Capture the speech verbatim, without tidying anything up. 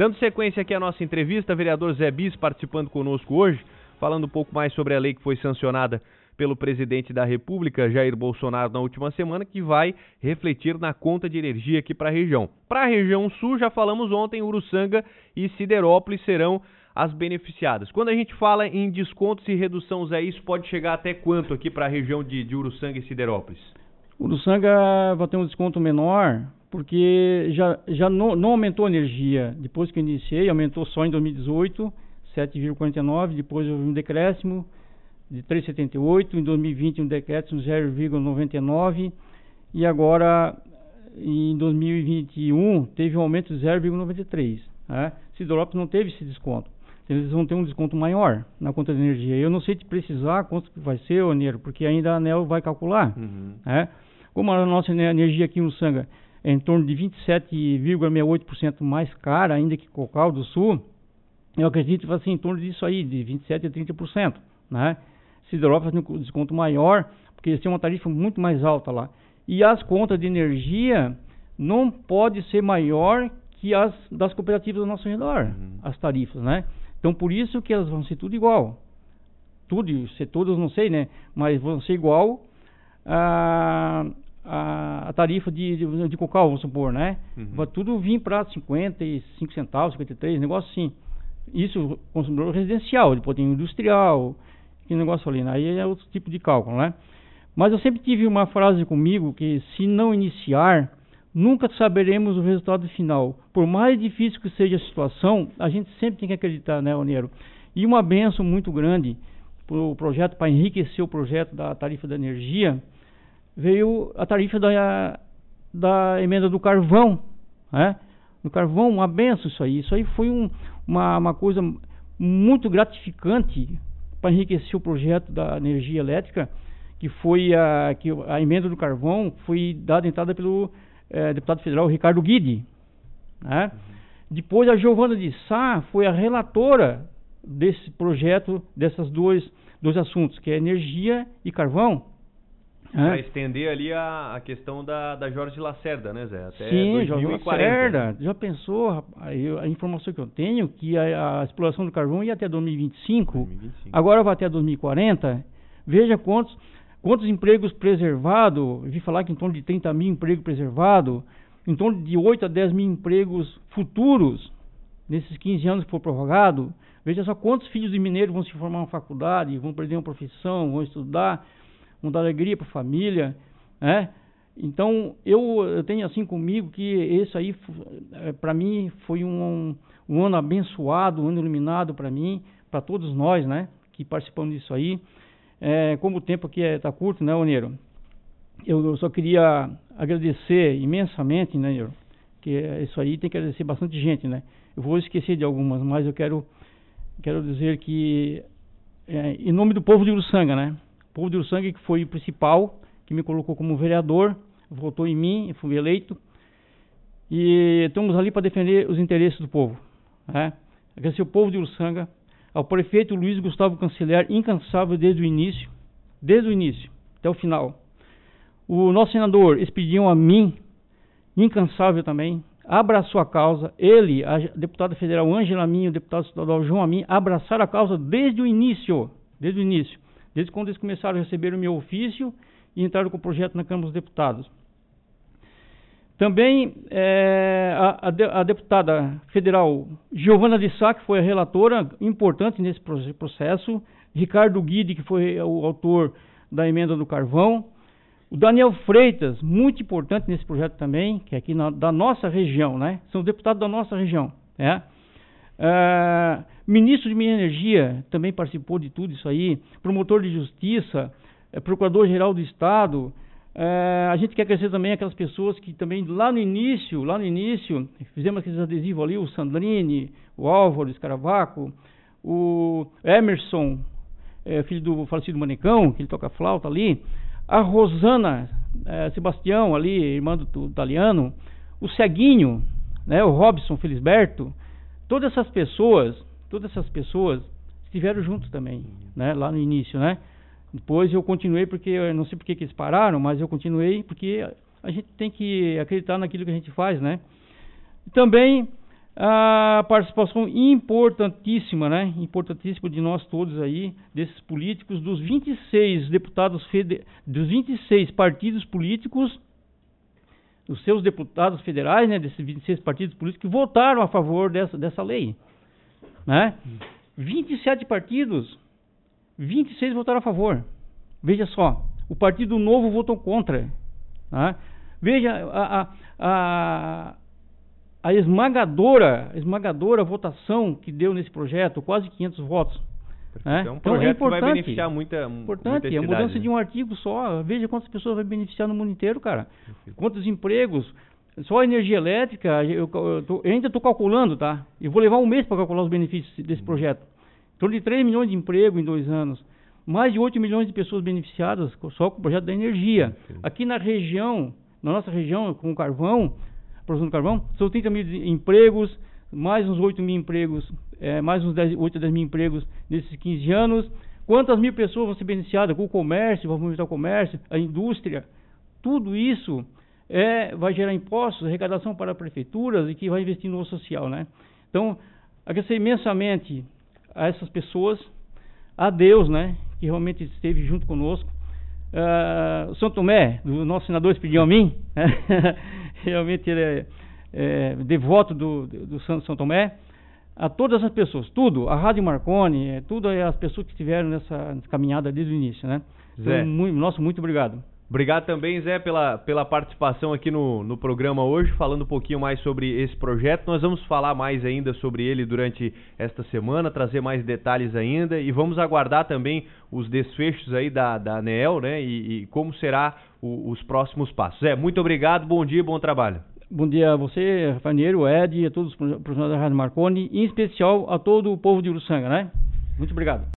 Dando sequência aqui à nossa entrevista, vereador Zé Bis participando conosco hoje, falando um pouco mais sobre a lei que foi sancionada pelo presidente da República, Jair Bolsonaro, na última semana, que vai refletir na conta de energia aqui para a região. Para a região sul, já falamos ontem, Uruçanga e Siderópolis serão as beneficiadas. Quando a gente fala em descontos e redução, Zé, isso pode chegar até quanto aqui para a região de, de Uruçanga e Siderópolis? Uruçanga vai ter um desconto menor, porque já, já não, não aumentou a energia. Depois que eu iniciei, aumentou só em dois mil e dezoito, sete vírgula quarenta e nove, depois houve um decréscimo de três vírgula setenta e oito, em dois mil e vinte um decréscimo de zero vírgula noventa e nove, e agora em dois mil e vinte e um teve um aumento de zero vírgula noventa e três. Né? Siderópolis não teve esse desconto. Eles vão ter um desconto maior na conta de energia. Eu não sei te precisar quanto vai ser, Oneiro, porque ainda a ANEEL vai calcular. Uhum. Né? Como a nossa energia aqui no Uruçanga é em torno de vinte e sete vírgula sessenta e oito por cento mais cara ainda que Cocal do Sul, eu acredito que vai ser em torno disso aí, de vinte e sete a trinta por cento. Né? Siderópolis tem um desconto maior, porque eles têm uma tarifa muito mais alta lá. E as contas de energia não pode ser maior que as das cooperativas ao nosso redor, uhum. as tarifas, né? Então, por isso que elas vão ser tudo igual. Tudo, se todas não sei, né? Mas vão ser igual a, a, a tarifa de, de, de Cocal, vamos supor, né? Uhum. Vai tudo vir para cinquenta e cinco centavos, cinquenta e três, negócio assim. Isso, consumidor residencial, depois tem industrial, que negócio ali, né? Aí é outro tipo de cálculo, né? Mas eu sempre tive uma frase comigo que se não iniciar, nunca saberemos o resultado final. Por mais difícil que seja a situação, a gente sempre tem que acreditar, né, Oneiro? E uma benção muito grande para o projeto, para enriquecer o projeto da tarifa da energia, veio a tarifa da, da emenda do carvão, né? No carvão, uma benção isso aí. Isso aí foi um, uma, uma coisa muito gratificante para enriquecer o projeto da energia elétrica, que foi a, que a emenda do carvão foi dada entrada pelo é, deputado federal Ricardo Guidi, né? Uhum. Depois a Giovana de Sá foi a relatora desse projeto, desses dois, dois assuntos, que é energia e carvão. Para estender ali a, a questão da, da Jorge Lacerda, né, Zé? Até Sim, dois mil e quarenta. Jorge Lacerda. Já pensou, rapaz, eu, a informação que eu tenho, que a, a exploração do carvão ia até dois mil e vinte e cinco, dois mil e vinte e cinco. Agora vai até dois mil e quarenta. Veja quantos, quantos empregos preservados, vi falar que em torno de trinta mil empregos preservados, em torno de oito a dez mil empregos futuros, nesses quinze anos que for prorrogado. Veja só quantos filhos de mineiros vão se formar na faculdade, vão perder uma profissão, vão estudar, vão dar alegria para a família, né? Então, eu, eu tenho assim comigo que esse aí, para mim, foi um, um ano abençoado, um ano iluminado para mim, para todos nós, né, que participamos disso aí. É, como o tempo aqui está curto, né, Oneiro? Eu, eu só queria agradecer imensamente, né, Oneiro? Que isso aí tem que agradecer bastante gente, né? Eu vou esquecer de algumas, mas eu quero, quero dizer que, é, em nome do povo de Uruçanga, né? O povo de Uruçanga, que foi o principal, que me colocou como vereador, votou em mim, eu fui eleito, e estamos ali para defender os interesses do povo, né? Agradecer ao povo de Uruçanga, ao prefeito Luiz Gustavo Canceler, incansável desde o início, desde o início até o final. O nosso senador Expedião Amin, incansável também, abraçou a causa. Ele, a deputada federal Ângela Amin, o deputado estadual João Amin, abraçaram a causa desde o início, desde o início. Desde quando eles começaram a receber o meu ofício e entraram com o projeto na Câmara dos Deputados. Também é, a, a, de, a deputada federal Giovana de Sá, que foi a relatora importante nesse processo, Ricardo Guidi, que foi o autor da emenda do carvão, o Daniel Freitas, muito importante nesse projeto também, que é aqui na, da nossa região, né? São deputados da nossa região, né? Uh, ministro de Minas e Energia também participou de tudo isso aí, promotor de justiça, uh, procurador-geral do Estado. Uh, a gente quer crescer também aquelas pessoas que também lá no início, lá no início, fizemos aqueles adesivos ali, o Sandrini, o Álvaro Escaravaco, o Emerson, uh, filho do falecido Manecão, que ele toca flauta ali, a Rosana uh, Sebastião ali, irmã do, do italiano, o Ceguinho, né, o Robson Felisberto. Todas essas pessoas, todas essas pessoas estiveram juntos também, né, lá no início, né? Depois eu continuei porque, eu não sei porque que eles pararam, mas eu continuei porque a gente tem que acreditar naquilo que a gente faz, né? Também a participação importantíssima, né? Importantíssima de nós todos aí, desses políticos, dos vinte e seis deputados, fede dos vinte e seis partidos políticos, os seus deputados federais, né? Desses vinte e seis partidos políticos que votaram a favor dessa, dessa lei, né? vinte e sete partidos, vinte e seis votaram a favor. Veja só, o Partido Novo votou contra, né? Veja a... a, a A esmagadora, esmagadora votação que deu nesse projeto, quase quinhentos votos. Né? É um Então projeto é importante, que vai beneficiar muita, importante, muita é a mudança né? de um artigo só. Veja quantas pessoas vai beneficiar no mundo inteiro, cara. Quantos empregos. Só a energia elétrica, eu, eu, tô, eu ainda estou calculando, tá? Eu vou levar um mês para calcular os benefícios desse hum. projeto. Em torno de três milhões de empregos em dois anos. Mais de oito milhões de pessoas beneficiadas só com o projeto da energia. Sim. Aqui na região, na nossa região, com o carvão, produção do carvão, são trinta mil empregos, mais uns oito mil empregos, é, mais uns dez, oito a dez mil empregos nesses quinze anos. Quantas mil pessoas vão ser beneficiadas com o comércio, vão movimentar o comércio, a indústria? Tudo isso é, vai gerar impostos, arrecadação para prefeituras e que vai investir no social, né? Então, agradecer imensamente a essas pessoas, a Deus, né, que realmente esteve junto conosco. Uh, o São Tomé, do nosso senador Espírito a mim, né? Realmente ele é, é devoto do, do Santo São Tomé. A todas as pessoas, tudo, a Rádio Marconi, é, tudo as pessoas que estiveram nessa caminhada desde o início, né? Zé. Então, muito, nosso muito obrigado. Obrigado também, Zé, pela, pela participação aqui no, no programa hoje, falando um pouquinho mais sobre esse projeto. Nós vamos falar mais ainda sobre ele durante esta semana, trazer mais detalhes ainda e vamos aguardar também os desfechos aí da, da ANEEL, né, e, e como será o, os próximos passos. Zé, muito obrigado, bom dia, bom trabalho. Bom dia a você, Rafael, Ed, a todos os profissionais da Rádio Marconi, e em especial a todo o povo de Uruçanga, né? Muito obrigado.